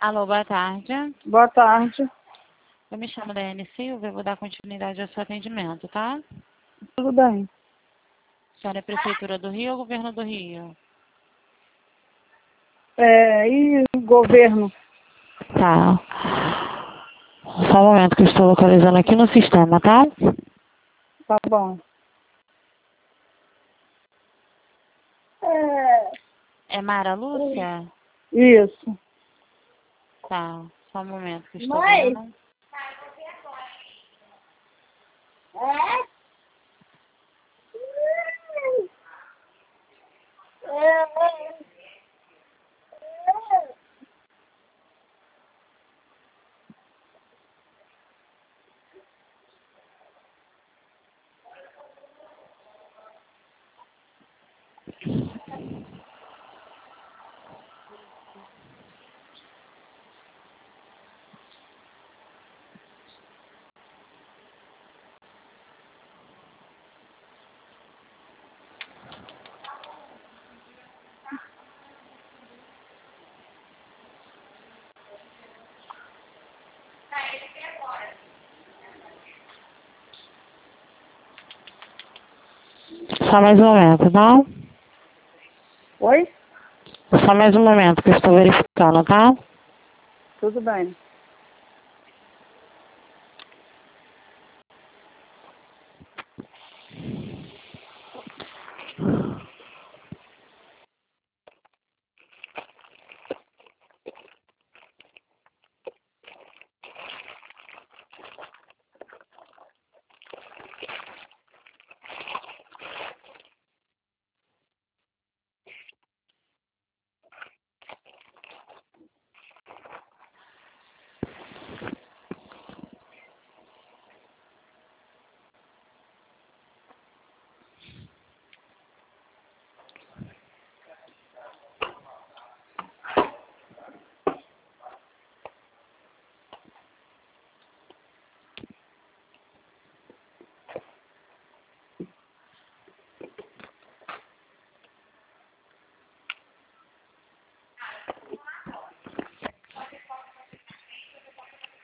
Alô, boa tarde. Boa tarde. Eu me chamo Daiane Silva e vou dar continuidade ao seu atendimento, tá? Tudo bem? A senhora é Prefeitura do Rio ou Governo do Rio? E o governo? Tá. Só um momento que eu estou localizando aqui no sistema, tá? Tá bom. É Mara Lúcia? Isso. Tá. Só um momento que eu estou vendo. Só mais um momento, tá? Oi? Só mais um momento que eu estou verificando, tá? Tudo bem.